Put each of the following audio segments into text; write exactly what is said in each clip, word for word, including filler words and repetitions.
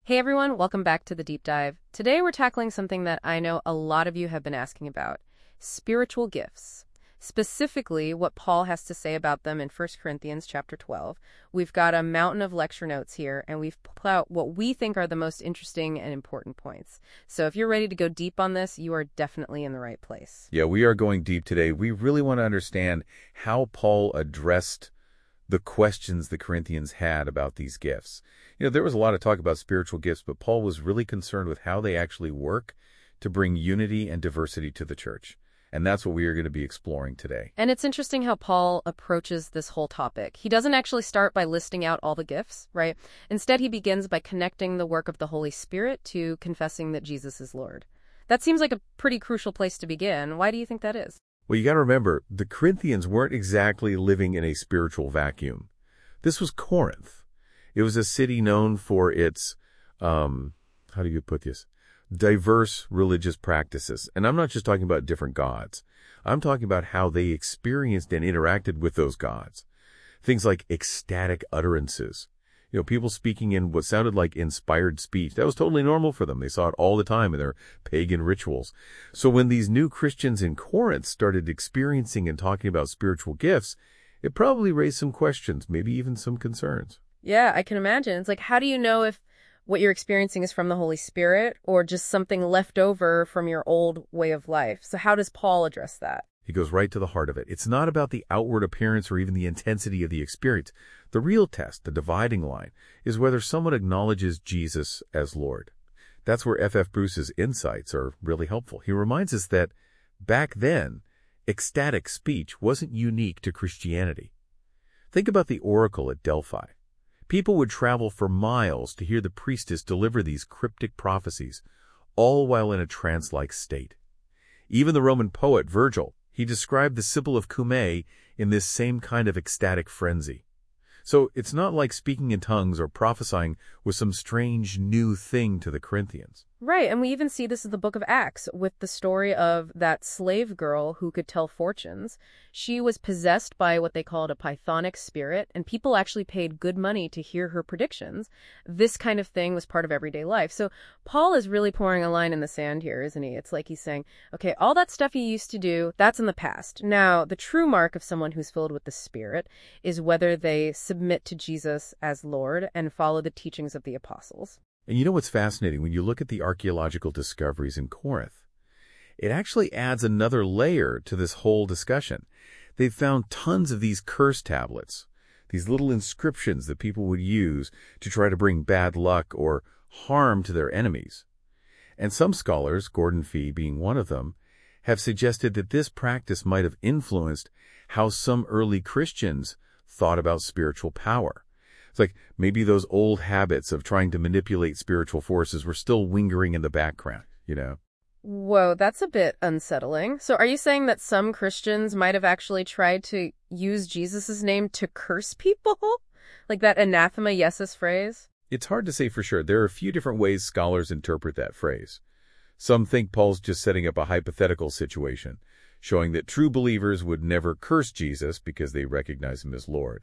Hey everyone, welcome back to the Deep Dive. Today we're tackling something that I know a lot of you have been asking about, spiritual gifts. Specifically, what Paul has to say about them in First Corinthians chapter twelve. We've got a mountain of lecture notes here, and we've put out what we think are the most interesting and important points. So if you're ready to go deep on this, you are definitely in the right place. Yeah, we are going deep today. We really want to understand how Paul addressed the questions the Corinthians had about these gifts. You know, there was a lot of talk about spiritual gifts, but Paul was really concerned with how they actually work to bring unity and diversity to the church. And that's what we are going to be exploring today. And it's interesting how Paul approaches this whole topic. He doesn't actually start by listing out all the gifts, right? Instead, he begins by connecting the work of the Holy Spirit to confessing that Jesus is Lord. That seems like a pretty crucial place to begin. Why do you think that is? Well, you got to remember, the Corinthians weren't exactly living in a spiritual vacuum. This was Corinth. It was a city known for its, um, how do you put this? diverse religious practices. And I'm not just talking about different gods. I'm talking about how they experienced and interacted with those gods. Things like ecstatic utterances. You know, people speaking in what sounded like inspired speech. That was totally normal for them. They saw it all the time in their pagan rituals. So when these new Christians in Corinth started experiencing and talking about spiritual gifts, it probably raised some questions, maybe even some concerns. Yeah, I can imagine. It's like, how do you know if what you're experiencing is from the Holy Spirit or just something left over from your old way of life? So how does Paul address that? He goes right to the heart of it. It's not about the outward appearance or even the intensity of the experience. The real test, the dividing line, is whether someone acknowledges Jesus as Lord. That's where F F Bruce's insights are really helpful. He reminds us that back then, ecstatic speech wasn't unique to Christianity. Think about the oracle at Delphi. People would travel for miles to hear the priestess deliver these cryptic prophecies, all while in a trance-like state. Even the Roman poet Virgil, he described the Sibyl of Cumae in this same kind of ecstatic frenzy. So it's not like speaking in tongues or prophesying was some strange new thing to the Corinthians. Right, and we even see this in the book of Acts with the story of that slave girl who could tell fortunes. She was possessed by what they called a pythonic spirit, and people actually paid good money to hear her predictions. This kind of thing was part of everyday life. So Paul is really pouring a line in the sand here, isn't he? It's like he's saying, okay, all that stuff you used to do, that's in the past. Now, the true mark of someone who's filled with the Spirit is whether they submit to Jesus as Lord and follow the teachings of the apostles. And you know what's fascinating? When you look at the archaeological discoveries in Corinth, it actually adds another layer to this whole discussion. They've found tons of these curse tablets, these little inscriptions that people would use to try to bring bad luck or harm to their enemies. And some scholars, Gordon Fee being one of them, have suggested that this practice might have influenced how some early Christians thought about spiritual power. It's like maybe those old habits of trying to manipulate spiritual forces were still lingering in the background, you know? Whoa, that's a bit unsettling. So are you saying that some Christians might have actually tried to use Jesus' name to curse people? Like that anathema yesus phrase? It's hard to say for sure. There are a few different ways scholars interpret that phrase. Some think Paul's just setting up a hypothetical situation, showing that true believers would never curse Jesus because they recognize him as Lord.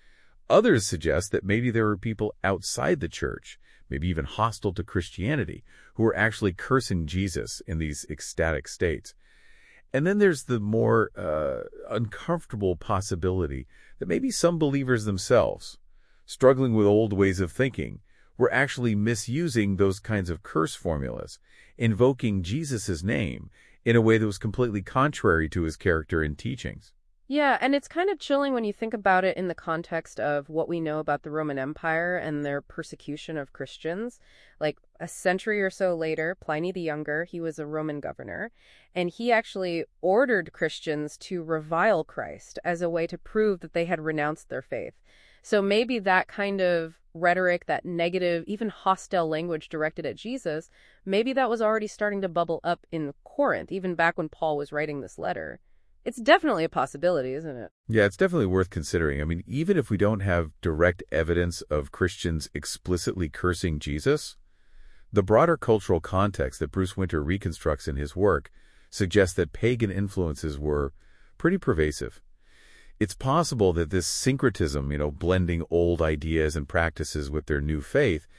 Others suggest that maybe there were people outside the church, maybe even hostile to Christianity, who were actually cursing Jesus in these ecstatic states. And then there's the more uh, uncomfortable possibility that maybe some believers themselves, struggling with old ways of thinking, were actually misusing those kinds of curse formulas, invoking Jesus' name in a way that was completely contrary to his character and teachings. Yeah, and it's kind of chilling when you think about it in the context of what we know about the Roman Empire and their persecution of Christians. Like a century or so later, Pliny the Younger, he was a Roman governor, and he actually ordered Christians to revile Christ as a way to prove that they had renounced their faith. So maybe that kind of rhetoric, that negative, even hostile language directed at Jesus, maybe that was already starting to bubble up in Corinth, even back when Paul was writing this letter. It's definitely a possibility, isn't it? Yeah, it's definitely worth considering. I mean, even if we don't have direct evidence of Christians explicitly cursing Jesus, the broader cultural context that Bruce Winter reconstructs in his work suggests that pagan influences were pretty pervasive. It's possible that this syncretism, you know, blending old ideas and practices with their new faith,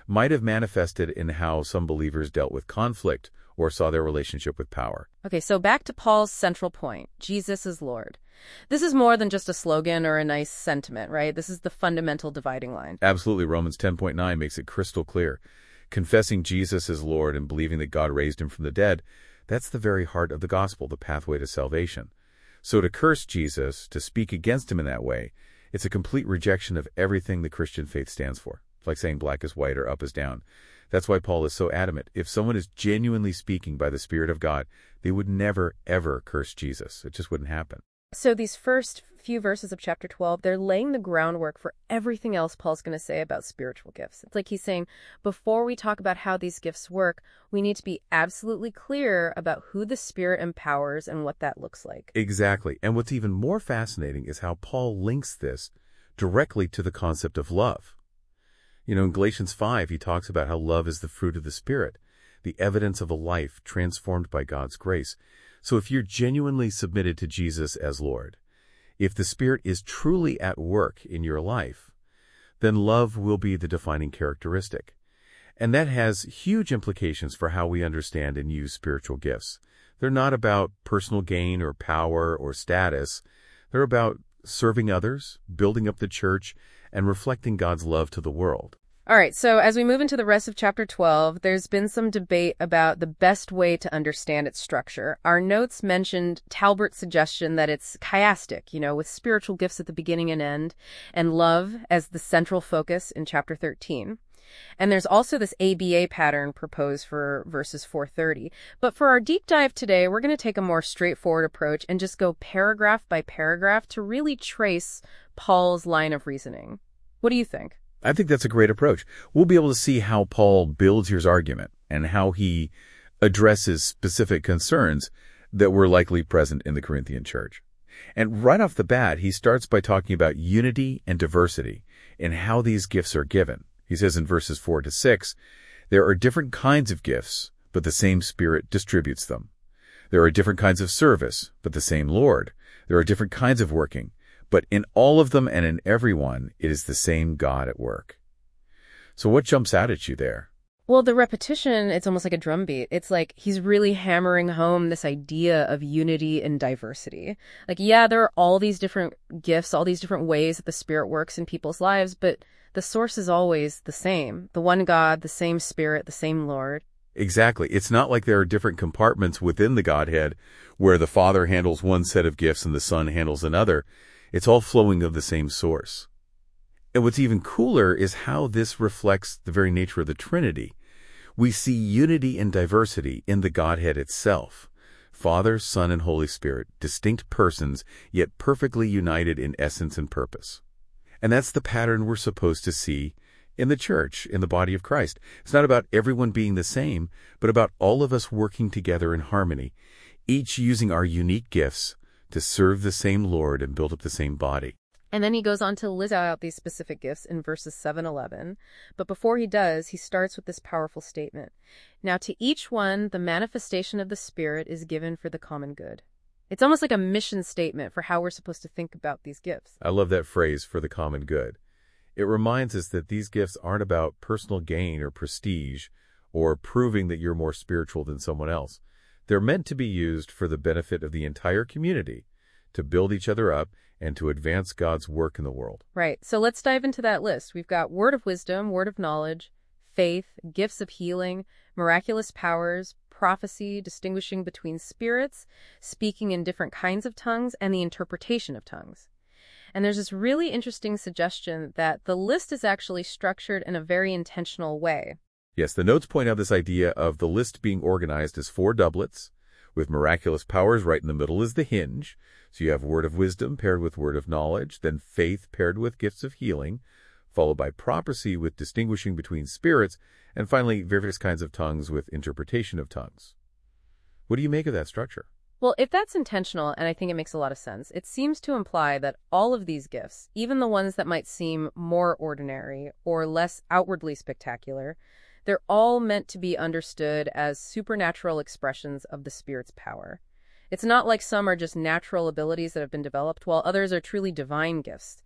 might have manifested in how some believers dealt with conflict or saw their relationship with power. Okay, so back to Paul's central point, Jesus is Lord. This is more than just a slogan or a nice sentiment, right? This is the fundamental dividing line. Absolutely. Romans ten point nine makes it crystal clear. Confessing Jesus as Lord and believing that God raised him from the dead, that's the very heart of the gospel, the pathway to salvation. So to curse Jesus, to speak against him in that way, it's a complete rejection of everything the Christian faith stands for. It's like saying black is white or up is down. That's why Paul is so adamant. If someone is genuinely speaking by the Spirit of God, they would never, ever curse Jesus. It just wouldn't happen. So these first few verses of chapter twelve, they're laying the groundwork for everything else Paul's going to say about spiritual gifts. It's like he's saying, before we talk about how these gifts work, we need to be absolutely clear about who the Spirit empowers and what that looks like. Exactly. And what's even more fascinating is how Paul links this directly to the concept of love. You know, in Galatians five, he talks about how love is the fruit of the Spirit, the evidence of a life transformed by God's grace. So if you're genuinely submitted to Jesus as Lord, if the Spirit is truly at work in your life, then love will be the defining characteristic. And that has huge implications for how we understand and use spiritual gifts. They're not about personal gain or power or status. They're about serving others, building up the church, and reflecting God's love to the world. All right, so as we move into the rest of chapter twelve, there's been some debate about the best way to understand its structure. Our notes mentioned Talbert's suggestion that it's chiastic, you know, with spiritual gifts at the beginning and end, and love as the central focus in chapter thirteen. And there's also this A B A pattern proposed for verses four thirty. But for our deep dive today, we're going to take a more straightforward approach and just go paragraph by paragraph to really trace Paul's line of reasoning. What do you think? I think that's a great approach. We'll be able to see how Paul builds his argument and how he addresses specific concerns that were likely present in the Corinthian church. And right off the bat, he starts by talking about unity and diversity and how these gifts are given. He says in verses four to six, there are different kinds of gifts, but the same Spirit distributes them. There are different kinds of service, but the same Lord. There are different kinds of working, but in all of them and in every one, it is the same God at work. So what jumps out at you there? Well, the repetition, it's almost like a drumbeat. It's like he's really hammering home this idea of unity and diversity. Like, yeah, there are all these different gifts, all these different ways that the Spirit works in people's lives, but the source is always the same. The one God, the same Spirit, the same Lord. Exactly. It's not like there are different compartments within the Godhead where the Father handles one set of gifts and the Son handles another. It's all flowing of the same source. And what's even cooler is how this reflects the very nature of the Trinity. We see unity and diversity in the Godhead itself. Father, Son, and Holy Spirit, distinct persons, yet perfectly united in essence and purpose. And that's the pattern we're supposed to see in the church, in the body of Christ. It's not about everyone being the same, but about all of us working together in harmony, each using our unique gifts to serve the same Lord and build up the same body. And then he goes on to list out these specific gifts in verses seven to eleven. But before he does, he starts with this powerful statement. Now to each one, the manifestation of the Spirit is given for the common good. It's almost like a mission statement for how we're supposed to think about these gifts. I love that phrase, for the common good. It reminds us that these gifts aren't about personal gain or prestige or proving that you're more spiritual than someone else. They're meant to be used for the benefit of the entire community, to build each other up and to advance God's work in the world. Right. So let's dive into that list. We've got word of wisdom, word of knowledge, faith, gifts of healing, miraculous powers, prophecy, distinguishing between spirits, speaking in different kinds of tongues, and the interpretation of tongues. And there's this really interesting suggestion that the list is actually structured in a very intentional way. Yes, the notes point out this idea of the list being organized as four doublets, with miraculous powers right in the middle is the hinge. So you have word of wisdom paired with word of knowledge, then faith paired with gifts of healing, followed by prophecy with distinguishing between spirits, and finally various kinds of tongues with interpretation of tongues. What do you make of that structure? Well, if that's intentional, and I think it makes a lot of sense, it seems to imply that all of these gifts, even the ones that might seem more ordinary or less outwardly spectacular, they're all meant to be understood as supernatural expressions of the Spirit's power. It's not like some are just natural abilities that have been developed, while others are truly divine gifts.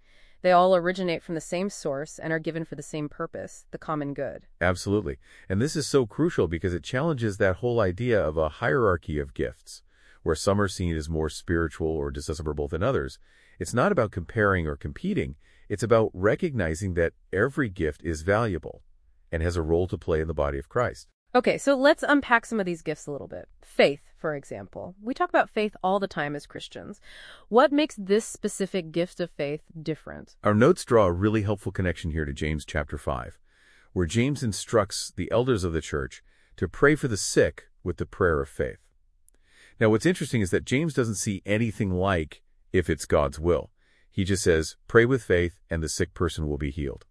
They all originate from the same source and are given for the same purpose, the common good. Absolutely. And this is so crucial because it challenges that whole idea of a hierarchy of gifts, where some are seen as more spiritual or discernible than others. It's not about comparing or competing. It's about recognizing that every gift is valuable and has a role to play in the body of Christ. Okay, so let's unpack some of these gifts a little bit. Faith, for example. We talk about faith all the time as Christians. What makes this specific gift of faith different? Our notes draw a really helpful connection here to James chapter five, where James instructs the elders of the church to pray for the sick with the prayer of faith. Now, what's interesting is that James doesn't see anything like if it's God's will. He just says, pray with faith and the sick person will be healed.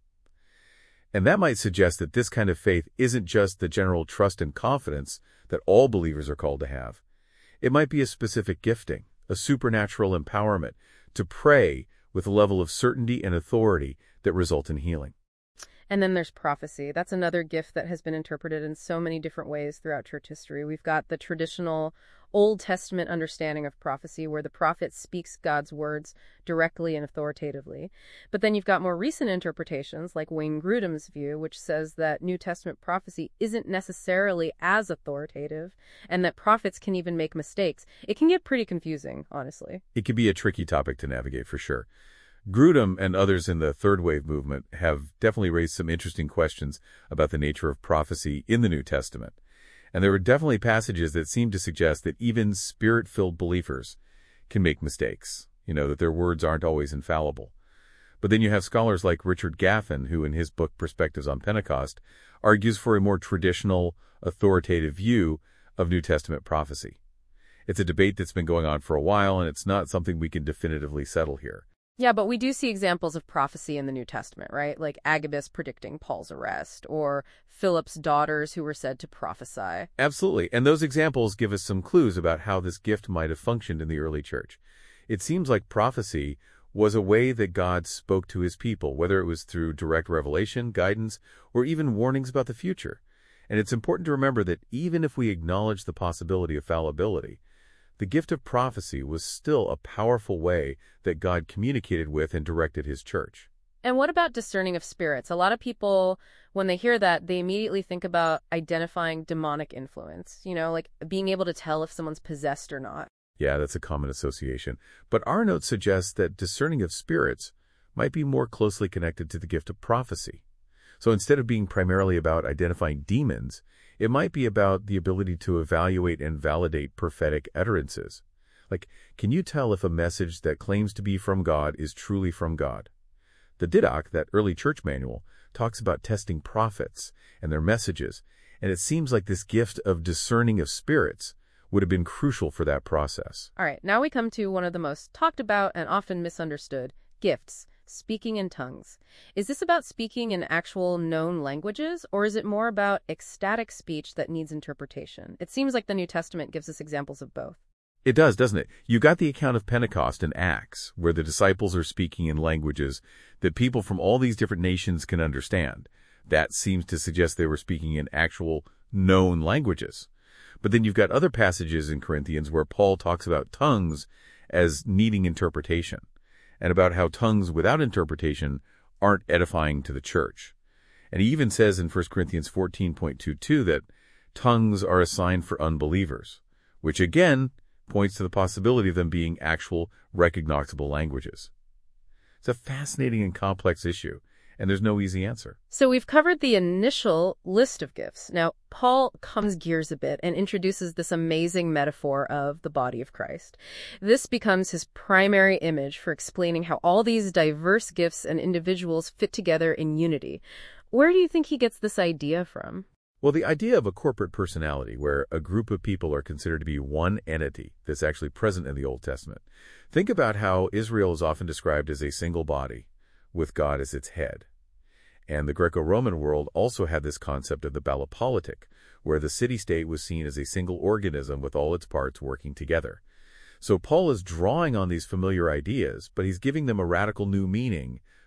And that might suggest that this kind of faith isn't just the general trust and confidence that all believers are called to have. It might be a specific gifting, a supernatural empowerment to pray with a level of certainty and authority that result in healing. And then there's prophecy. That's another gift that has been interpreted in so many different ways throughout church history. We've got the traditional Old Testament understanding of prophecy, where the prophet speaks God's words directly and authoritatively. But then you've got more recent interpretations, like Wayne Grudem's view, which says that New Testament prophecy isn't necessarily as authoritative, and that prophets can even make mistakes. It can get pretty confusing, honestly. It can be a tricky topic to navigate, for sure. Grudem and others in the Third Wave movement have definitely raised some interesting questions about the nature of prophecy in the New Testament. And there were definitely passages that seem to suggest that even spirit-filled believers can make mistakes, you know, that their words aren't always infallible. But then you have scholars like Richard Gaffin, who in his book Perspectives on Pentecost argues for a more traditional, authoritative view of New Testament prophecy. It's a debate that's been going on for a while, and it's not something we can definitively settle here. Yeah, but we do see examples of prophecy in the New Testament, right? Like Agabus predicting Paul's arrest, or Philip's daughters who were said to prophesy. Absolutely, and those examples give us some clues about how this gift might have functioned in the early church. It seems like prophecy was a way that God spoke to his people, whether it was through direct revelation, guidance, or even warnings about the future. And it's important to remember that even if we acknowledge the possibility of fallibility, the gift of prophecy was still a powerful way that God communicated with and directed his church. And what about discerning of spirits? A lot of people, when they hear that, they immediately think about identifying demonic influence, you know, like being able to tell if someone's possessed or not. Yeah, that's a common association. But our note suggests that discerning of spirits might be more closely connected to the gift of prophecy. So instead of being primarily about identifying demons, it might be about the ability to evaluate and validate prophetic utterances. Like, can you tell if a message that claims to be from God is truly from God? The Didache, that early church manual, talks about testing prophets and their messages, and it seems like this gift of discerning of spirits would have been crucial for that process. All right, now we come to one of the most talked about and often misunderstood gifts. Speaking in tongues. Is this about speaking in actual known languages, or is it more about ecstatic speech that needs interpretation? It seems like the New Testament gives us examples of both. It does, doesn't it? You got the account of Pentecost in Acts, where the disciples are speaking in languages that people from all these different nations can understand. That seems to suggest they were speaking in actual known languages. But then you've got other passages in Corinthians where Paul talks about tongues as needing interpretation, and about how tongues without interpretation aren't edifying to the church. And he even says in First Corinthians fourteen point two two that tongues are a sign for unbelievers, which again points to the possibility of them being actual recognizable languages. It's a fascinating and complex issue, and there's no easy answer. So we've covered the initial list of gifts. Now, Paul comes gears a bit and introduces this amazing metaphor of the body of Christ. This becomes his primary image for explaining how all these diverse gifts and individuals fit together in unity. Where do you think he gets this idea from? Well, the idea of a corporate personality, where a group of people are considered to be one entity that's actually present in the Old Testament. Think about how Israel is often described as a single body, with God as its head. And the Greco-Roman world also had this concept of the Ballopolitic, where the city-state was seen as a single organism with all its parts working together. So Paul is drawing on these familiar ideas, but he's giving them a radical new meaning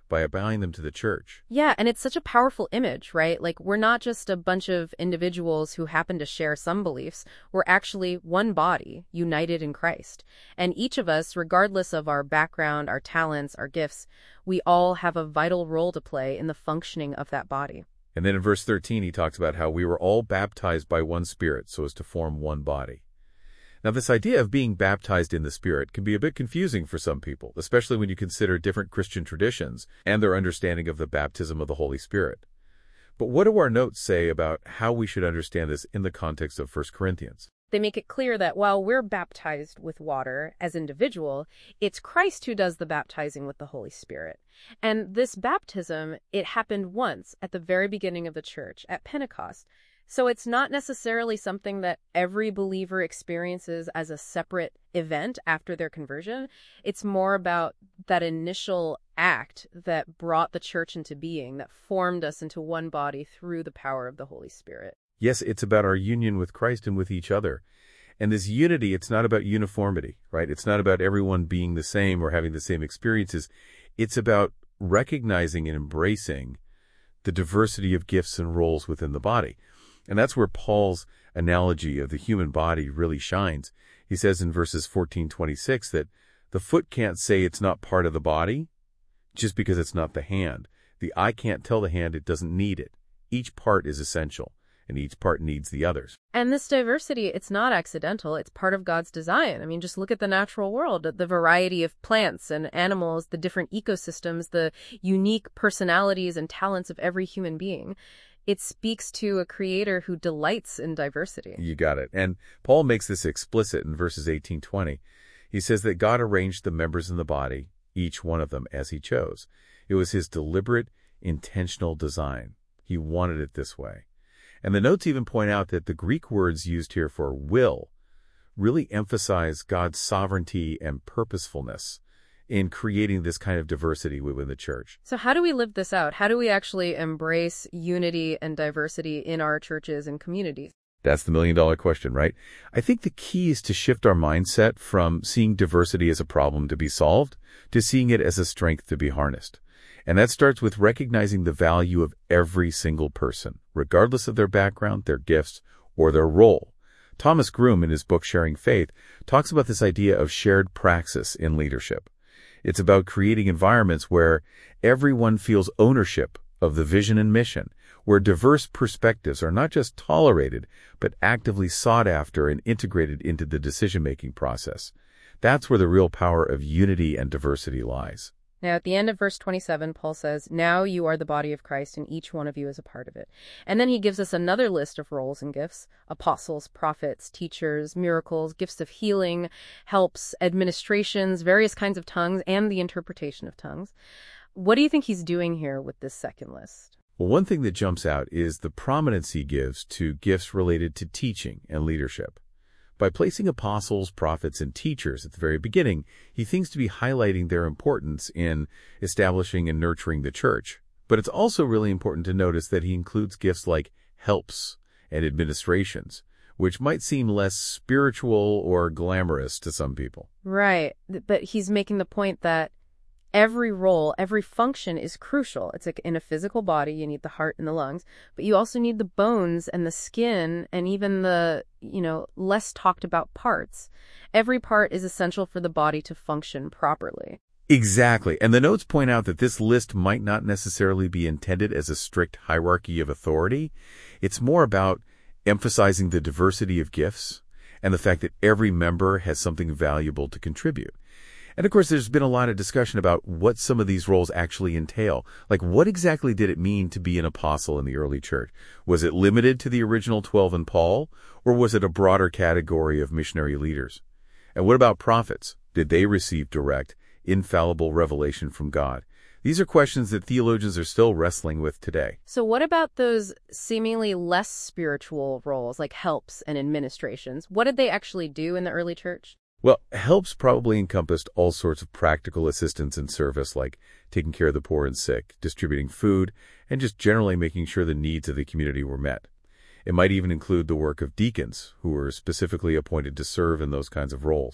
by applying them to the church. Yeah, and it's such a powerful image, right? Like, we're not just a bunch of individuals who happen to share some beliefs. We're actually one body, united in Christ. And each of us, regardless of our background, our talents, our gifts, we all have a vital role to play in the functioning of that body. And then in verse thirteen, he talks about how we were all baptized by one Spirit so as to form one body. Now, this idea of being baptized in the Spirit can be a bit confusing for some people, especially when you consider different Christian traditions and their understanding of the baptism of the Holy Spirit. But what do our notes say about how we should understand this in the context of First Corinthians? They make it clear that while we're baptized with water as individual, it's Christ who does the baptizing with the Holy Spirit. And this baptism, it happened once at the very beginning of the church, at Pentecost. So it's not necessarily something that every believer experiences as a separate event after their conversion. It's more about that initial act that brought the church into being, that formed us into one body through the power of the Holy Spirit. Yes, it's about our union with Christ and with each other. And this unity, it's not about uniformity, right? It's not about everyone being the same or having the same experiences. It's about recognizing and embracing the diversity of gifts and roles within the body. And that's where Paul's analogy of the human body really shines. He says in verses fourteen, twenty-six that the foot can't say it's not part of the body just because it's not the hand. The eye can't tell the hand it doesn't need it. Each part is essential, and each part needs the others. And this diversity, it's not accidental. It's part of God's design. I mean, just look at the natural world, the variety of plants and animals, the different ecosystems, the unique personalities and talents of every human being. It speaks to a creator who delights in diversity. You got it. And Paul makes this explicit in verses eighteen, twenty. He says that God arranged the members in the body, each one of them as he chose. It was his deliberate, intentional design. He wanted it this way. And the notes even point out that the Greek words used here for will really emphasize God's sovereignty and purposefulness in creating this kind of diversity within the church. So how do we live this out? How do we actually embrace unity and diversity in our churches and communities? That's the million-dollar question, right? I think the key is to shift our mindset from seeing diversity as a problem to be solved to seeing it as a strength to be harnessed. And that starts with recognizing the value of every single person, regardless of their background, their gifts, or their role. Thomas Groom, in his book Sharing Faith, talks about this idea of shared praxis in leadership. It's about creating environments where everyone feels ownership of the vision and mission, where diverse perspectives are not just tolerated, but actively sought after and integrated into the decision-making process. That's where the real power of unity and diversity lies. Now, at the end of verse twenty-seven, Paul says, "Now you are the body of Christ, and each one of you is a part of it." And then he gives us another list of roles and gifts: apostles, prophets, teachers, miracles, gifts of healing, helps, administrations, various kinds of tongues, and the interpretation of tongues. What do you think he's doing here with this second list? Well, one thing that jumps out is the prominence he gives to gifts related to teaching and leadership. By placing apostles, prophets, and teachers at the very beginning, he thinks to be highlighting their importance in establishing and nurturing the church. But it's also really important to notice that he includes gifts like helps and administrations, which might seem less spiritual or glamorous to some people. Right. But he's making the point that every role, every function is crucial. It's like in a physical body, you need the heart and the lungs, but you also need the bones and the skin and even the, you know, less talked about parts. Every part is essential for the body to function properly. Exactly. And the notes point out that this list might not necessarily be intended as a strict hierarchy of authority. It's more about emphasizing the diversity of gifts and the fact that every member has something valuable to contribute. And of course, there's been a lot of discussion about what some of these roles actually entail. Like, what exactly did it mean to be an apostle in the early church? Was it limited to the original twelve and Paul, or was it a broader category of missionary leaders? And what about prophets? Did they receive direct, infallible revelation from God? These are questions that theologians are still wrestling with today. So what about those seemingly less spiritual roles, like helps and administrations? What did they actually do in the early church? Well, helps probably encompassed all sorts of practical assistance and service, like taking care of the poor and sick, distributing food, and just generally making sure the needs of the community were met. It might even include the work of deacons, who were specifically appointed to serve in those kinds of roles.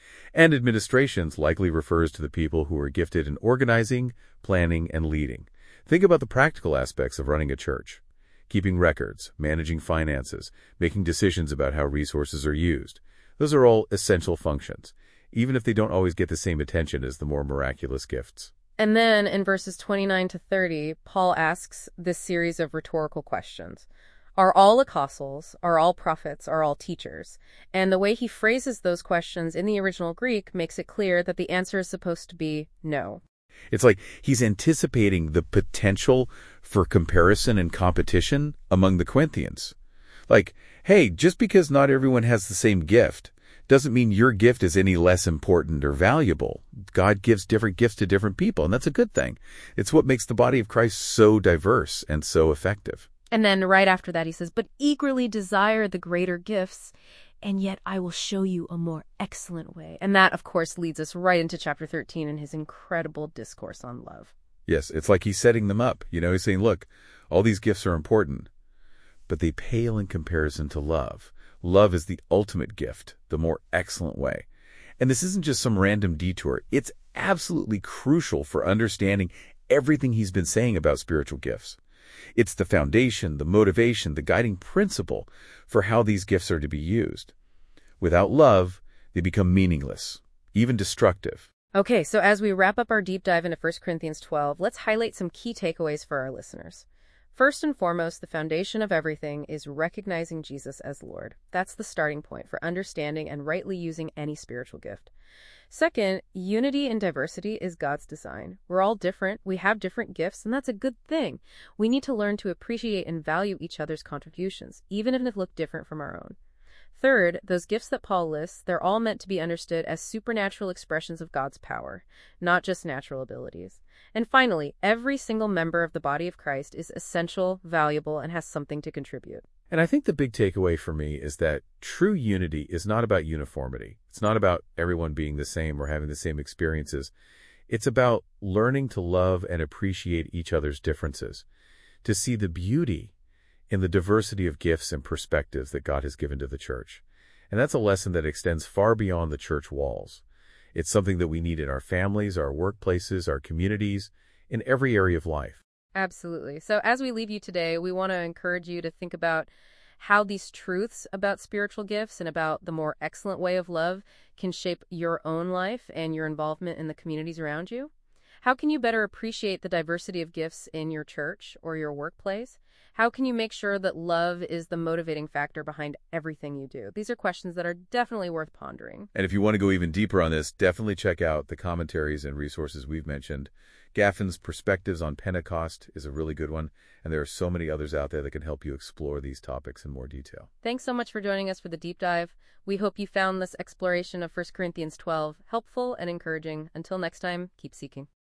And administrations likely refers to the people who are gifted in organizing, planning, and leading. Think about the practical aspects of running a church. Keeping records, managing finances, making decisions about how resources are used. Those are all essential functions, even if they don't always get the same attention as the more miraculous gifts. And then in verses twenty-nine to thirty, Paul asks this series of rhetorical questions. Are all apostles, are all prophets, are all teachers? And the way he phrases those questions in the original Greek makes it clear that the answer is supposed to be no. It's like he's anticipating the potential for comparison and competition among the Corinthians. Like, hey, just because not everyone has the same gift doesn't mean your gift is any less important or valuable. God gives different gifts to different people, and that's a good thing. It's what makes the body of Christ so diverse and so effective. And then right after that he says, but eagerly desire the greater gifts, and yet I will show you a more excellent way. And that, of course, leads us right into chapter thirteen and his incredible discourse on love. Yes, it's like he's setting them up. You know, he's saying, look, all these gifts are important, but they pale in comparison to love. Love is the ultimate gift, the more excellent way. And this isn't just some random detour. It's absolutely crucial for understanding everything he's been saying about spiritual gifts. It's the foundation, the motivation, the guiding principle for how these gifts are to be used. Without love, they become meaningless, even destructive. Okay, so as we wrap up our deep dive into First Corinthians twelve, let's highlight some key takeaways for our listeners. First and foremost, the foundation of everything is recognizing Jesus as Lord. That's the starting point for understanding and rightly using any spiritual gift. Second, unity in diversity is God's design. We're all different, we have different gifts, and that's a good thing. We need to learn to appreciate and value each other's contributions, even if they look different from our own. Third, those gifts that Paul lists, they're all meant to be understood as supernatural expressions of God's power, not just natural abilities. And finally, every single member of the body of Christ is essential, valuable, and has something to contribute. And I think the big takeaway for me is that true unity is not about uniformity. It's not about everyone being the same or having the same experiences. It's about learning to love and appreciate each other's differences, to see the beauty in the diversity of gifts and perspectives that God has given to the church. And that's a lesson that extends far beyond the church walls. It's something that we need in our families, our workplaces, our communities, in every area of life. Absolutely. So as we leave you today, we want to encourage you to think about how these truths about spiritual gifts and about the more excellent way of love can shape your own life and your involvement in the communities around you. How can you better appreciate the diversity of gifts in your church or your workplace? How can you make sure that love is the motivating factor behind everything you do? These are questions that are definitely worth pondering. And if you want to go even deeper on this, definitely check out the commentaries and resources we've mentioned. Gaffin's Perspectives on Pentecost is a really good one, and there are so many others out there that can help you explore these topics in more detail. Thanks so much for joining us for the deep dive. We hope you found this exploration of First Corinthians twelve helpful and encouraging. Until next time, keep seeking.